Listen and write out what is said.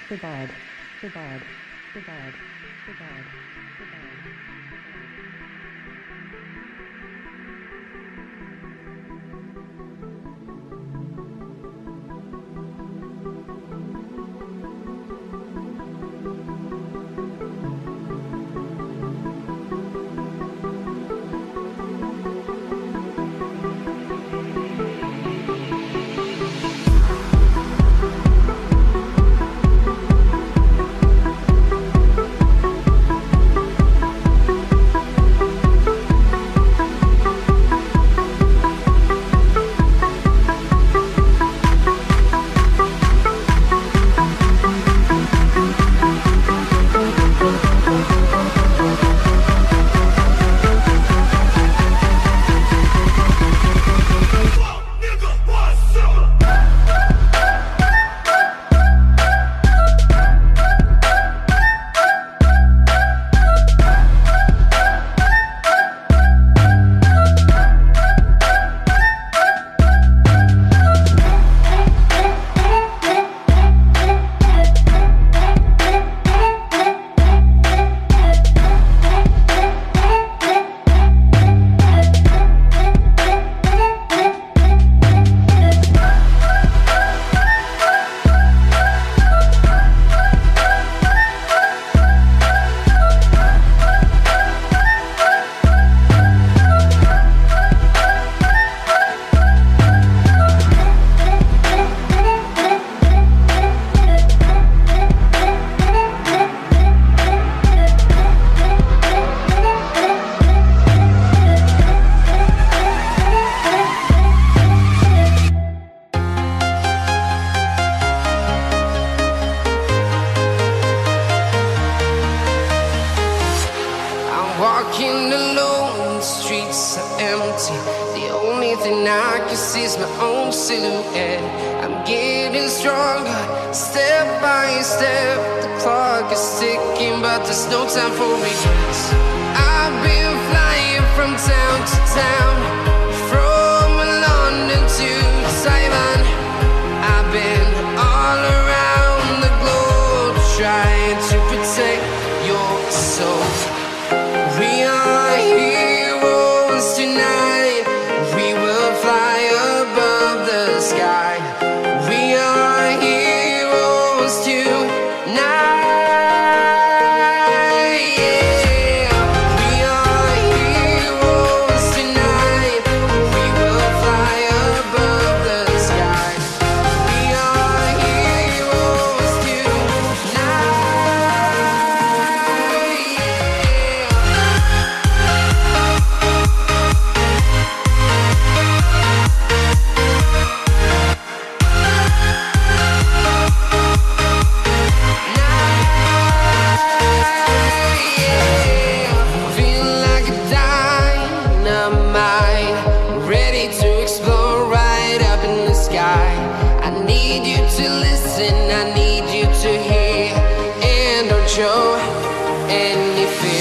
Divide, divide, divide, divide, divide. Walking alone, the streets are empty. The only thing I can see is my own silhouette. I'm getting stronger, step by step. The clock is ticking, but there's no time for regrets. I've been flying from town to town, from London to Taiwan. I've been all around the globe, trying to protect your soul. We are heroes tonight. We will fly above the sky. We are heroes tonight. Yeah. We are heroes tonight. We will fly above the sky. We are heroes tonight. I need you to hear and don't show any fear.